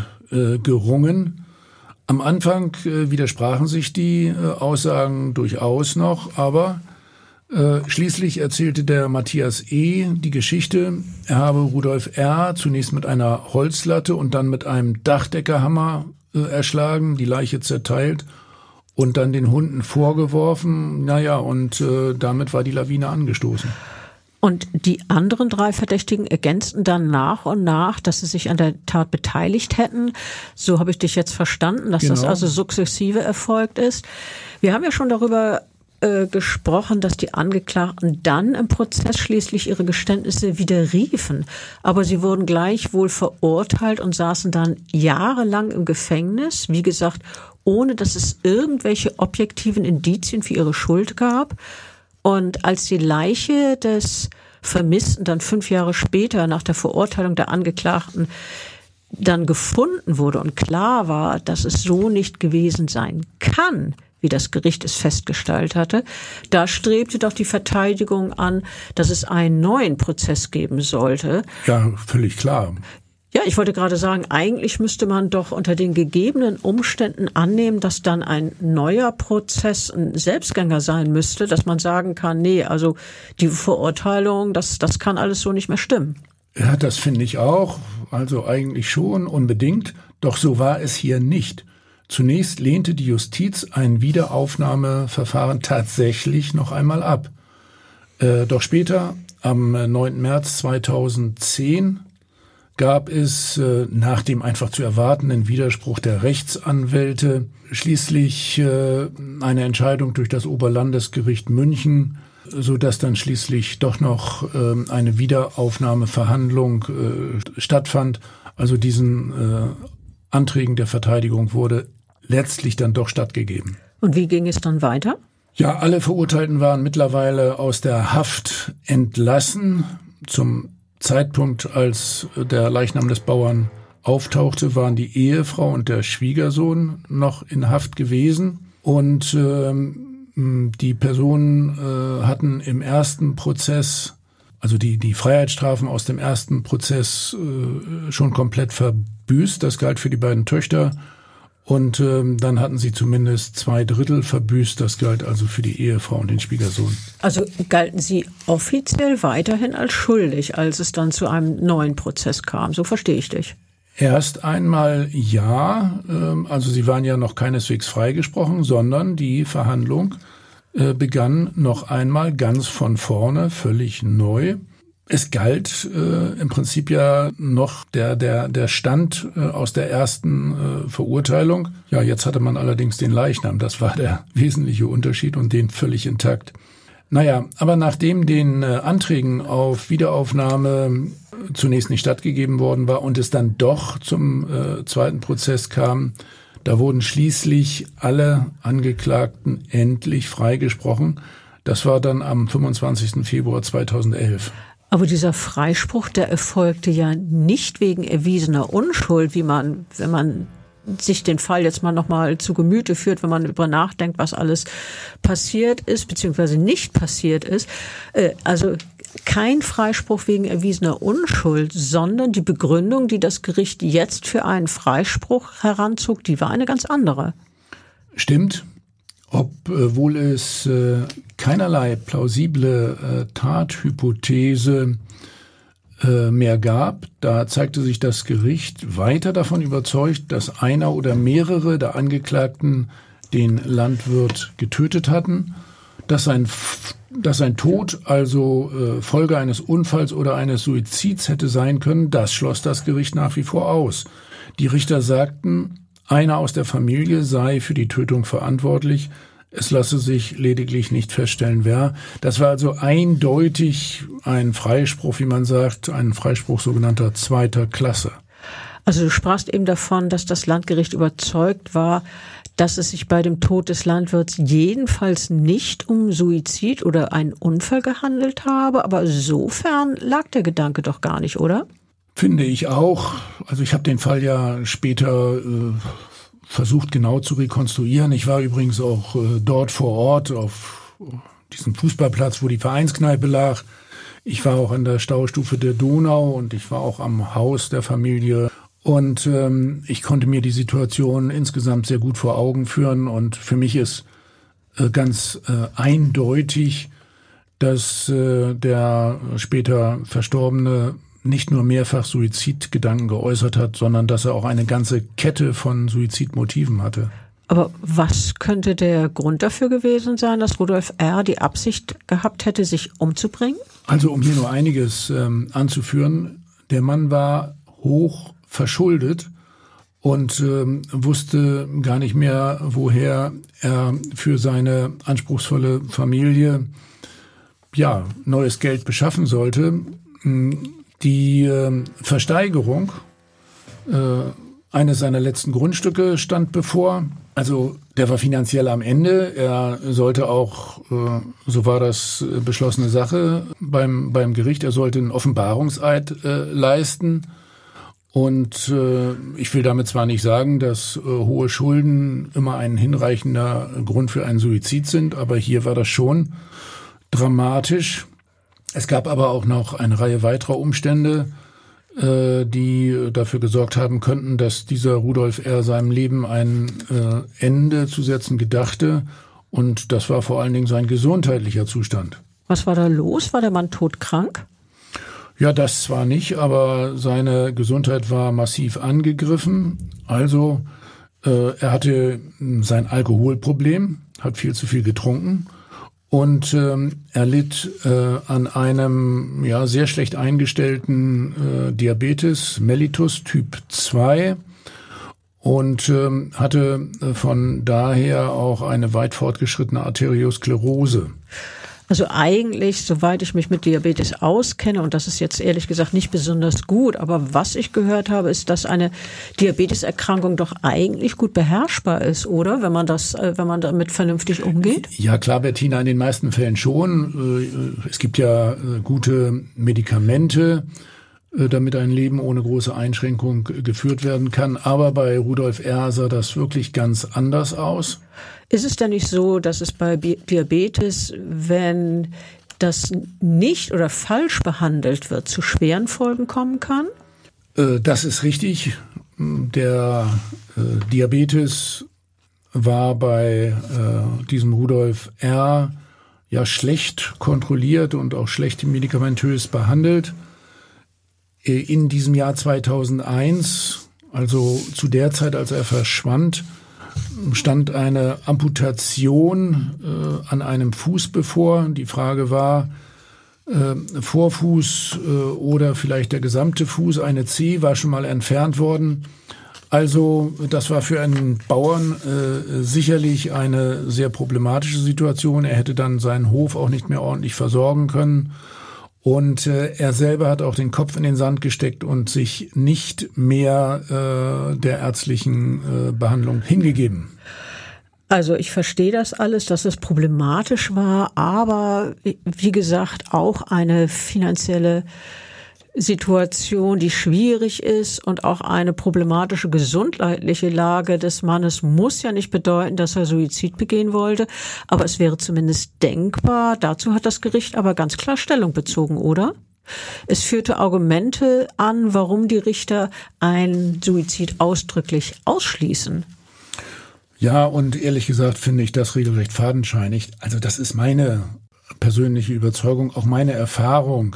abgerungen. Am Anfang widersprachen sich die Aussagen durchaus noch, aber schließlich erzählte der Matthias E. die Geschichte, er habe Rudolf R. zunächst mit einer Holzlatte und dann mit einem Dachdeckerhammer erschlagen, die Leiche zerteilt und dann den Hunden vorgeworfen. Und damit war die Lawine angestoßen. Und die anderen 3 Verdächtigen ergänzten dann nach und nach, dass sie sich an der Tat beteiligt hätten. So habe ich dich jetzt verstanden, dass das also sukzessive erfolgt ist. Wir haben ja schon darüber gesprochen, dass die Angeklagten dann im Prozess schließlich ihre Geständnisse widerriefen. Aber sie wurden gleichwohl verurteilt und saßen dann jahrelang im Gefängnis. Wie gesagt, ohne dass es irgendwelche objektiven Indizien für ihre Schuld gab. Und als die Leiche des Vermissten dann 5 Jahre später nach der Verurteilung der Angeklagten dann gefunden wurde und klar war, dass es so nicht gewesen sein kann, wie das Gericht es festgestellt hatte, da strebte doch die Verteidigung an, dass es einen neuen Prozess geben sollte. Ja, völlig klar. Ja, ich wollte gerade sagen, eigentlich müsste man doch unter den gegebenen Umständen annehmen, dass dann ein neuer Prozess ein Selbstgänger sein müsste, dass man sagen kann, nee, also die Verurteilung, das kann alles so nicht mehr stimmen. Ja, das finde ich auch. Also eigentlich schon, unbedingt. Doch so war es hier nicht. Zunächst lehnte die Justiz ein Wiederaufnahmeverfahren tatsächlich noch einmal ab. Doch später, am 9. März 2010, gab es nach dem einfach zu erwartenden Widerspruch der Rechtsanwälte schließlich eine Entscheidung durch das Oberlandesgericht München, sodass dann schließlich doch noch eine Wiederaufnahmeverhandlung stattfand. Also diesen Anträgen der Verteidigung wurde letztlich dann doch stattgegeben. Und wie ging es dann weiter? Ja, alle Verurteilten waren mittlerweile aus der Haft entlassen. Zum Zeitpunkt, als der Leichnam des Bauern auftauchte, waren die Ehefrau und der Schwiegersohn noch in Haft gewesen. Und die Personen hatten im ersten Prozess, also die Freiheitsstrafen aus dem ersten Prozess schon komplett verbüßt. Das galt für die beiden Töchter. Und dann hatten sie zumindest 2/3 verbüßt. Das galt also für die Ehefrau und den Schwiegersohn. Also galten sie offiziell weiterhin als schuldig, als es dann zu einem neuen Prozess kam. So verstehe ich dich. Erst einmal ja. Also sie waren ja noch keineswegs freigesprochen, sondern die Verhandlung begann noch einmal ganz von vorne, völlig neu. Es galt im Prinzip ja noch der Stand aus der ersten Verurteilung. Ja, jetzt hatte man allerdings den Leichnam. Das war der wesentliche Unterschied und den völlig intakt. Naja, aber nachdem den Anträgen auf Wiederaufnahme zunächst nicht stattgegeben worden war und es dann doch zum zweiten Prozess kam, da wurden schließlich alle Angeklagten endlich freigesprochen. Das war dann am 25. Februar 2011. Aber dieser Freispruch, der erfolgte ja nicht wegen erwiesener Unschuld, wenn man sich den Fall jetzt mal nochmal zu Gemüte führt, wenn man darüber nachdenkt, was alles passiert ist, beziehungsweise nicht passiert ist. Also kein Freispruch wegen erwiesener Unschuld, sondern die Begründung, die das Gericht jetzt für einen Freispruch heranzog, die war eine ganz andere. Stimmt. Obwohl es keinerlei plausible Tathypothese mehr gab, da zeigte sich das Gericht weiter davon überzeugt, dass einer oder mehrere der Angeklagten den Landwirt getötet hatten, dass sein Tod also Folge eines Unfalls oder eines Suizids hätte sein können. Das schloss das Gericht nach wie vor aus. Die Richter sagten, einer aus der Familie sei für die Tötung verantwortlich. Es lasse sich lediglich nicht feststellen, wer. Das war also eindeutig ein Freispruch, wie man sagt, ein Freispruch sogenannter zweiter Klasse. Also du sprachst eben davon, dass das Landgericht überzeugt war, dass es sich bei dem Tod des Landwirts jedenfalls nicht um Suizid oder einen Unfall gehandelt habe. Aber sofern lag der Gedanke doch gar nicht, oder? Finde ich auch. Also ich habe den Fall ja später versucht genau zu rekonstruieren. Ich war übrigens auch dort vor Ort auf diesem Fußballplatz, wo die Vereinskneipe lag. Ich war auch an der Staustufe der Donau und ich war auch am Haus der Familie. Und ich konnte mir die Situation insgesamt sehr gut vor Augen führen. Und für mich ist ganz eindeutig, dass der später Verstorbene nicht nur mehrfach Suizidgedanken geäußert hat, sondern dass er auch eine ganze Kette von Suizidmotiven hatte. Aber was könnte der Grund dafür gewesen sein, dass Rudolf R. die Absicht gehabt hätte, sich umzubringen? Also um hier nur einiges anzuführen, der Mann war hoch verschuldet und wusste gar nicht mehr, woher er für seine anspruchsvolle Familie neues Geld beschaffen sollte. Die Versteigerung eines seiner letzten Grundstücke stand bevor. Also der war finanziell am Ende. Er sollte auch, so war das beschlossene Sache beim Gericht, er sollte einen Offenbarungseid leisten. Und ich will damit zwar nicht sagen, dass hohe Schulden immer ein hinreichender Grund für einen Suizid sind, aber hier war das schon dramatisch. Es gab aber auch noch eine Reihe weiterer Umstände, die dafür gesorgt haben könnten, dass dieser Rudolf R. seinem Leben ein Ende zu setzen gedachte. Und das war vor allen Dingen sein gesundheitlicher Zustand. Was war da los? War der Mann todkrank? Ja, das zwar nicht, aber seine Gesundheit war massiv angegriffen. Also er hatte sein Alkoholproblem, hat viel zu viel getrunken. Und er litt an einem sehr schlecht eingestellten Diabetes mellitus Typ 2 und hatte von daher auch eine weit fortgeschrittene Arteriosklerose. Also eigentlich, soweit ich mich mit Diabetes auskenne, und das ist jetzt ehrlich gesagt nicht besonders gut, aber was ich gehört habe, ist, dass eine Diabeteserkrankung doch eigentlich gut beherrschbar ist, oder? Wenn man damit vernünftig umgeht? Ja klar, Bettina, in den meisten Fällen schon. Es gibt ja gute Medikamente, damit ein Leben ohne große Einschränkung geführt werden kann. Aber bei Rudolf R. sah das wirklich ganz anders aus. Ist es denn nicht so, dass es bei Diabetes, wenn das nicht oder falsch behandelt wird, zu schweren Folgen kommen kann? Das ist richtig. Der Diabetes war bei diesem Rudolf R. ja schlecht kontrolliert und auch schlecht medikamentös behandelt. In diesem Jahr 2001, also zu der Zeit, als er verschwand, stand eine Amputation an einem Fuß bevor. Die Frage war, Vorfuß oder vielleicht der gesamte Fuß, eine Zehe war schon mal entfernt worden. Also das war für einen Bauern sicherlich eine sehr problematische Situation. Er hätte dann seinen Hof auch nicht mehr ordentlich versorgen können. Und er selber hat auch den Kopf in den Sand gesteckt und sich nicht mehr der ärztlichen Behandlung hingegeben. Also ich verstehe das alles, dass es problematisch war, aber wie gesagt auch eine finanzielle Situation, die schwierig ist, und auch eine problematische gesundheitliche Lage des Mannes muss ja nicht bedeuten, dass er Suizid begehen wollte, aber es wäre zumindest denkbar. Dazu hat das Gericht aber ganz klar Stellung bezogen, oder? Es führte Argumente an, warum die Richter einen Suizid ausdrücklich ausschließen. Ja, und ehrlich gesagt finde ich das regelrecht fadenscheinig. Also das ist meine persönliche Überzeugung, auch meine Erfahrung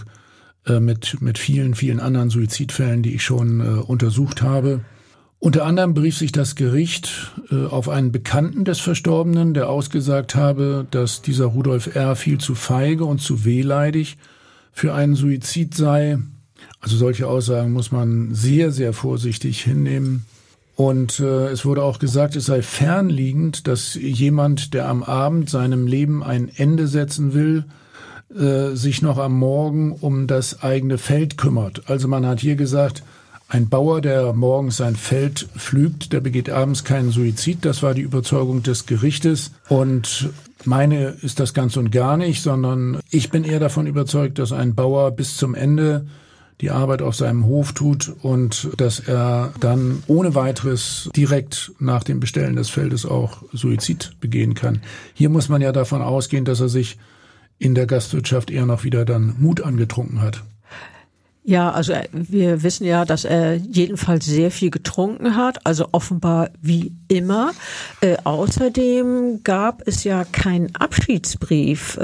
mit vielen, vielen anderen Suizidfällen, die ich schon untersucht habe. Unter anderem berief sich das Gericht auf einen Bekannten des Verstorbenen, der ausgesagt habe, dass dieser Rudolf R. viel zu feige und zu wehleidig für einen Suizid sei. Also solche Aussagen muss man sehr, sehr vorsichtig hinnehmen. Und es wurde auch gesagt, es sei fernliegend, dass jemand, der am Abend seinem Leben ein Ende setzen will, sich noch am Morgen um das eigene Feld kümmert. Also man hat hier gesagt, ein Bauer, der morgens sein Feld pflügt, der begeht abends keinen Suizid. Das war die Überzeugung des Gerichtes. Und meine ist das ganz und gar nicht, sondern ich bin eher davon überzeugt, dass ein Bauer bis zum Ende die Arbeit auf seinem Hof tut und dass er dann ohne weiteres direkt nach dem Bestellen des Feldes auch Suizid begehen kann. Hier muss man ja davon ausgehen, dass er sich in der Gastwirtschaft eher noch wieder dann Mut angetrunken hat. Ja, also wir wissen ja, dass er jedenfalls sehr viel getrunken hat, also offenbar wie immer. Außerdem gab es ja keinen Abschiedsbrief,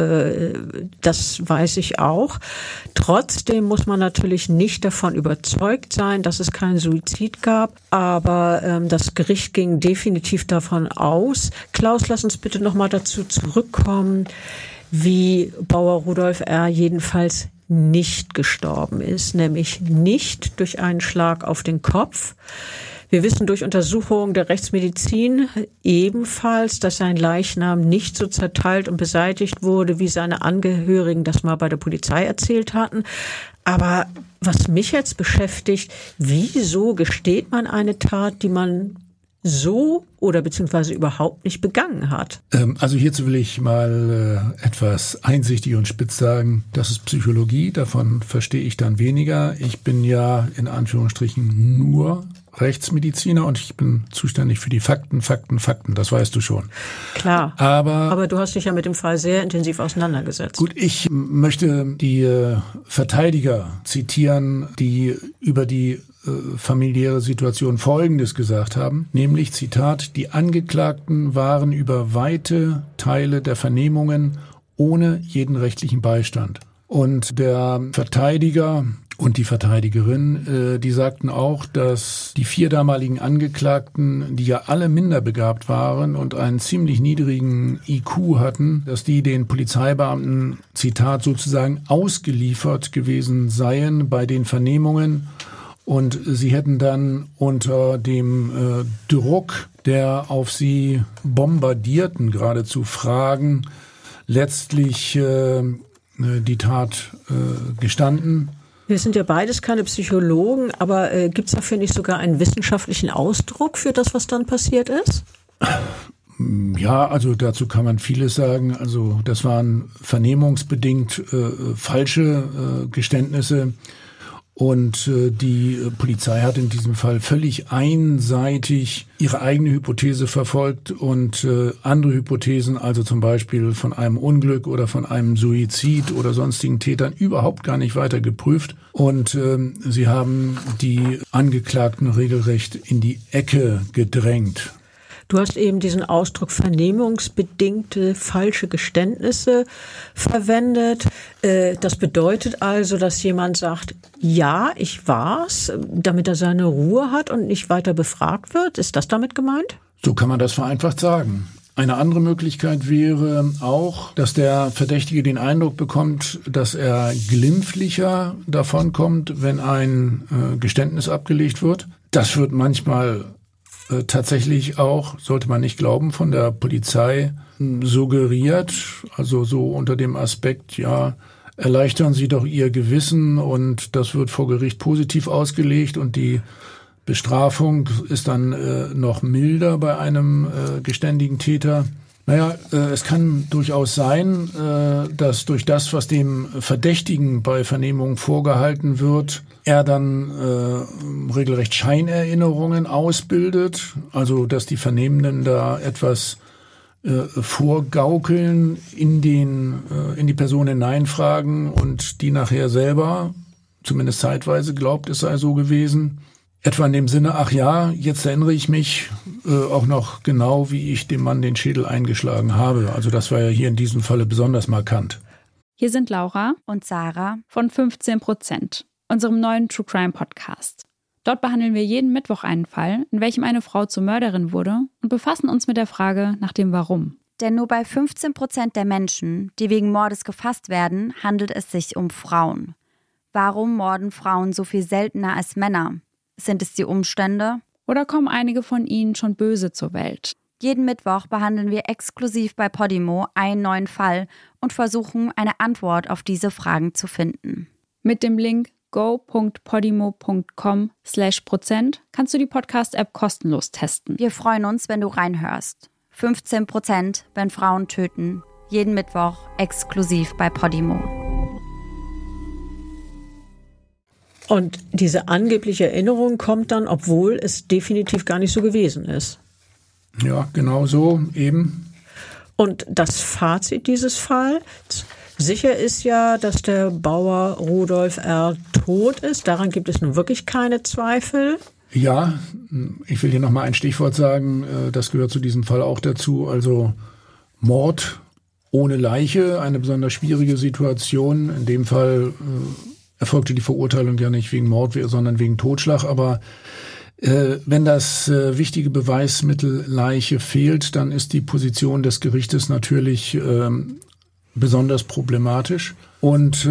das weiß ich auch. Trotzdem muss man natürlich nicht davon überzeugt sein, dass es keinen Suizid gab, aber das Gericht ging definitiv davon aus. Klaus, lass uns bitte nochmal dazu zurückkommen, wie Bauer Rudolf R. jedenfalls nicht gestorben ist, nämlich nicht durch einen Schlag auf den Kopf. Wir wissen durch Untersuchungen der Rechtsmedizin ebenfalls, dass sein Leichnam nicht so zerteilt und beseitigt wurde, wie seine Angehörigen das mal bei der Polizei erzählt hatten. Aber was mich jetzt beschäftigt, wieso gesteht man eine Tat, die man so oder beziehungsweise überhaupt nicht begangen hat? Also hierzu will ich mal etwas einsichtig und spitz sagen. Das ist Psychologie, davon verstehe ich dann weniger. Ich bin ja in Anführungsstrichen nur Rechtsmediziner und ich bin zuständig für die Fakten, das weißt du schon. Klar, aber du hast dich ja mit dem Fall sehr intensiv auseinandergesetzt. Gut, ich möchte die Verteidiger zitieren, die über die familiäre Situation Folgendes gesagt haben, nämlich, Zitat, die Angeklagten waren über weite Teile der Vernehmungen ohne jeden rechtlichen Beistand. Und der Verteidiger und die Verteidigerin, die sagten auch, dass die 4 damaligen Angeklagten, die ja alle minderbegabt waren und einen ziemlich niedrigen IQ hatten, dass die den Polizeibeamten, Zitat, sozusagen ausgeliefert gewesen seien bei den Vernehmungen. Und sie hätten dann unter dem Druck der auf sie bombardierten geradezu Fragen letztlich die Tat gestanden. Wir sind ja beides keine Psychologen, aber gibt es dafür nicht sogar einen wissenschaftlichen Ausdruck für das, was dann passiert ist? Ja, also dazu kann man vieles sagen. Also das waren vernehmungsbedingt falsche Geständnisse. Und die Polizei hat in diesem Fall völlig einseitig ihre eigene Hypothese verfolgt und andere Hypothesen, also zum Beispiel von einem Unglück oder von einem Suizid oder sonstigen Tätern, überhaupt gar nicht weiter geprüft. Und sie haben die Angeklagten regelrecht in die Ecke gedrängt. Du hast eben diesen Ausdruck vernehmungsbedingte falsche Geständnisse verwendet. Das bedeutet also, dass jemand sagt, ja, ich war's, damit er seine Ruhe hat und nicht weiter befragt wird. Ist das damit gemeint? So kann man das vereinfacht sagen. Eine andere Möglichkeit wäre auch, dass der Verdächtige den Eindruck bekommt, dass er glimpflicher davonkommt, wenn ein Geständnis abgelegt wird. Das wird manchmal tatsächlich auch, sollte man nicht glauben, von der Polizei suggeriert, also so unter dem Aspekt, ja, erleichtern Sie doch Ihr Gewissen, und das wird vor Gericht positiv ausgelegt und die Bestrafung ist dann noch milder bei einem geständigen Täter. Naja, es kann durchaus sein, dass durch das, was dem Verdächtigen bei Vernehmung vorgehalten wird, er dann regelrecht Scheinerinnerungen ausbildet, also dass die Vernehmenden da etwas vorgaukeln, in die Person hineinfragen und die nachher selber, zumindest zeitweise, glaubt, es sei so gewesen. Etwa in dem Sinne, ach ja, jetzt erinnere ich mich auch noch genau, wie ich dem Mann den Schädel eingeschlagen habe. Also das war ja hier in diesem Falle besonders markant. Hier sind Laura und Sarah von 15%, unserem neuen True Crime Podcast. Dort behandeln wir jeden Mittwoch einen Fall, in welchem eine Frau zur Mörderin wurde, und befassen uns mit der Frage nach dem Warum. Denn nur bei 15% der Menschen, die wegen Mordes gefasst werden, handelt es sich um Frauen. Warum morden Frauen so viel seltener als Männer? Sind es die Umstände? Oder kommen einige von ihnen schon böse zur Welt? Jeden Mittwoch behandeln wir exklusiv bei Podimo einen neuen Fall und versuchen, eine Antwort auf diese Fragen zu finden. Mit dem Link go.podimo.com/% kannst du die Podcast-App kostenlos testen. Wir freuen uns, wenn du reinhörst. 15%, wenn Frauen töten. Jeden Mittwoch exklusiv bei Podimo. Und diese angebliche Erinnerung kommt dann, obwohl es definitiv gar nicht so gewesen ist. Ja, genau so eben. Und das Fazit dieses Falls: sicher ist ja, dass der Bauer Rudolf R. tot ist. Daran gibt es nun wirklich keine Zweifel. Ja, ich will hier nochmal ein Stichwort sagen, das gehört zu diesem Fall auch dazu. Also Mord ohne Leiche, eine besonders schwierige Situation. In dem Fall erfolgte die Verurteilung ja nicht wegen Mord, sondern wegen Totschlag. Aber wenn das wichtige Beweismittel Leiche fehlt, dann ist die Position des Gerichtes natürlich besonders problematisch. Und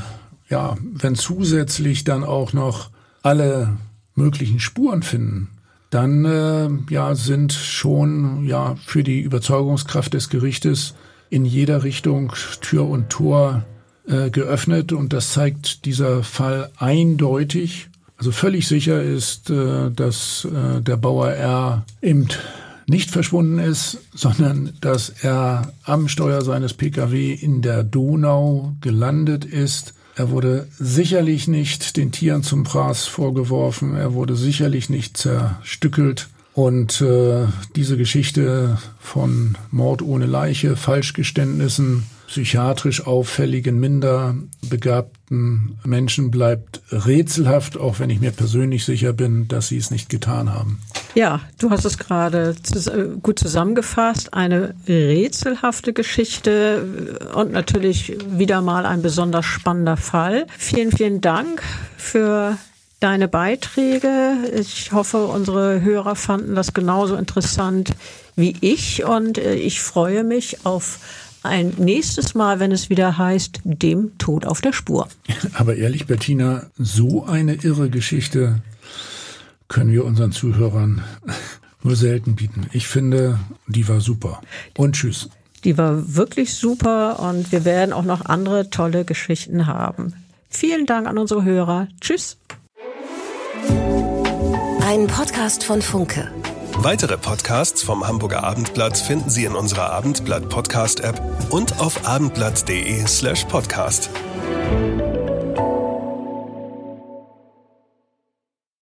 wenn zusätzlich dann auch noch alle möglichen Spuren finden, dann sind schon für die Überzeugungskraft des Gerichtes in jeder Richtung Tür und Tor geöffnet, und das zeigt dieser Fall eindeutig. Also völlig sicher ist, dass der Bauer R. eben nicht verschwunden ist, sondern dass er am Steuer seines Pkw in der Donau gelandet ist. Er wurde sicherlich nicht den Tieren zum Fraß vorgeworfen, er wurde sicherlich nicht zerstückelt. Und diese Geschichte von Mord ohne Leiche, Falschgeständnissen, psychiatrisch auffälligen, minder begabten Menschen bleibt rätselhaft, auch wenn ich mir persönlich sicher bin, dass sie es nicht getan haben. Ja, du hast es gerade gut zusammengefasst. Eine rätselhafte Geschichte und natürlich wieder mal ein besonders spannender Fall. Vielen, vielen Dank für deine Beiträge. Ich hoffe, unsere Hörer fanden das genauso interessant wie ich, und ich freue mich auf ein nächstes Mal, wenn es wieder heißt, dem Tod auf der Spur. Aber ehrlich, Bettina, so eine irre Geschichte können wir unseren Zuhörern nur selten bieten. Ich finde, die war super. Und tschüss. Die war wirklich super und wir werden auch noch andere tolle Geschichten haben. Vielen Dank an unsere Hörer. Tschüss. Ein Podcast von Funke. Weitere Podcasts vom Hamburger Abendblatt finden Sie in unserer Abendblatt Podcast-App und auf abendblatt.de/podcast.